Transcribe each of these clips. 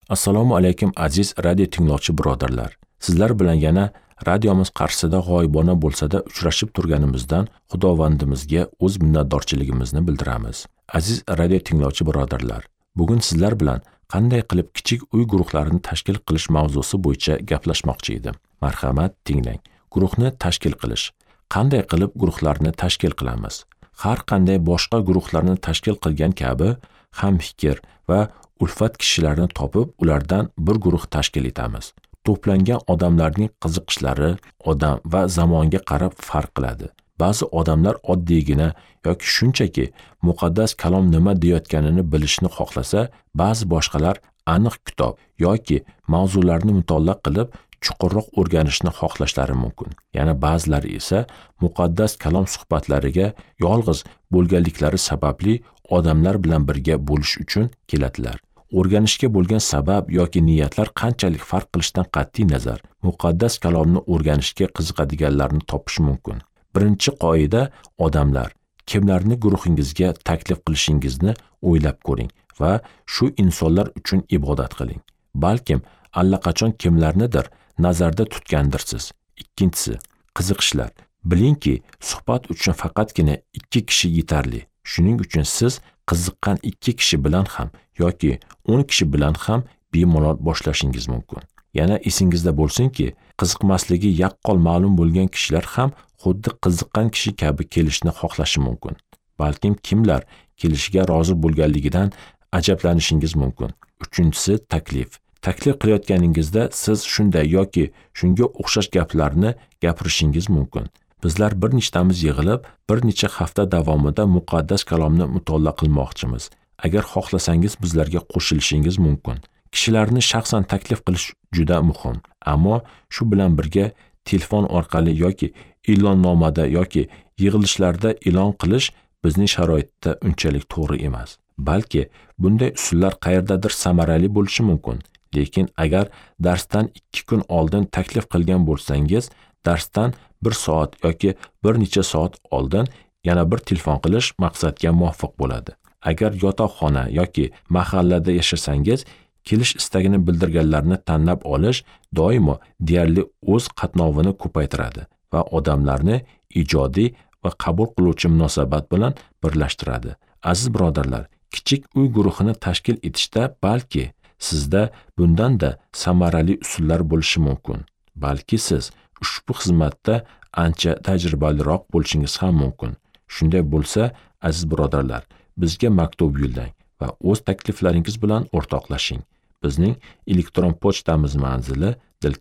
Assalomu alaykum aziz radio tinglovchi birodarlar. Sizlar bilan yana radiomiz qarshisida g'oyibona bo'lsa-da uchrashib turganimizdan Xudovandimizga o'z minnatdorchiligimizni bildiramiz. Aziz radio tinglovchi birodarlar, bugun sizlar bilan qanday qilib kichik uy guruhlarini tashkil qilish mavzusi bo'yicha gaplashmoqchi edim. Marhamat, tinglang. Guruhni tashkil qilish. Qanday qilib guruhlarni tashkil qilamiz? Har qanday boshqa guruhlarni tashkil qilgan kabi hamfikr va ulfat kishilarni topib, ulardan bir guruh tashkil etamiz. To'plangan odamlarning qiziqishlari odam va zamonga qarab farq qiladi. Ba'zi odamlar oddiygina yoki shunchaki muqaddas kalom nima deyotganini bilishni xohlasa, ba'zi boshqalar aniq kitob yoki mavzularni mutolaa qilib chuqurroq o'rganishni xohlashlari mumkin. Yana ba'zilari esa muqaddas kalom suhbatlariga yolg'iz bo'lganliklari sababli odamlar bilan birga bo'lish uchun keladilar. O'rganishga bo'lgan sabab yoki niyatlar qanchalik farq qilishidan qat'iy nazar, muqaddas kalomni o'rganishga qiziqadiganlarni topish mumkin. Birinchi qoida: odamlar, kimlarni guruhingizga taklif qilishingizni o'ylab ko'ring va shu insonlar uchun ibodat qiling. Balkim allaqachon kimlarnidir nazarda tutgandirsiz. Ikkinchisi, qiziqishlar. Bilingki, suhbat uchun faqatgina 2 kishi yetarli. Shuning uchun siz qiziqqan 2 kishi bilan ham yoki 10 kishi bilan ham bemalol boshlashingiz mumkin. Yana esingizda bo'lsinki, qiziqmasligi yaqqol ma'lum bo'lgan kishilar ham xuddi qiziqqan kishi kabi kelishni xohlashi mumkin. Balkim kimlar kelishiga rozi bo'lganligidan ajablanishingiz mumkin. Uchinchisi, taklif. Taklif qilayotganingizda siz shunday yoki shunga o'xshash gaplarni gapirishingiz mumkin. Bizlar bir nechtamiz yig'ilib, bir necha hafta davomida muqaddas kalomni mutolaa qilmoqchimiz. Agar xohlasangiz bizlarga qo'shilishingiz mumkin. Kishilarni shaxsan taklif qilish juda muhim. Ammo shu bilan birga telefon orqali yoki e'lonnomada yoki yig'ilishlarda e'lon qilish bizning sharoitda unchalik to'g'ri emas. Balki bunday usullar qayerdadir samarali bo'lishi mumkin. Lekin agar darsdan 2 kun oldin taklif qilgan bo'lsangiz, darsdan 1 soat yoki bir necha soat oldin yana bir telefon qilish maqsadga muvofiq bo'ladi. Agar yotoqxona yoki mahallada yashasangiz, kelish istagini bildirganlarni tanlab olish doimo deyarli o'z qatnovini ko'paytiradi va odamlarni ijodiy va qabul qiluvchi munosabat bilan birlashtiradi. Aziz birodarlar, kichik uy guruhini tashkil etishda balki sizda bundan-da samarali usullar bo'lishi mumkin. Balki siz ushbu xizmatda ancha tajribaliroq bo'lishingiz ham mumkin. Shunday bo'lsa, aziz birodarlar, bizga maktub yo'llang va o'z takliflaringiz bilan o'rtoqlashing. Bizning elektron pochtamiz manzili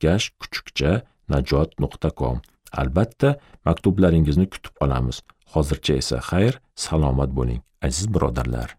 dilkash_najot.com. Albatta, maktublaringizni kutib qolamiz. Hozircha esa xayr, salomat bo'ling, aziz birodarlar.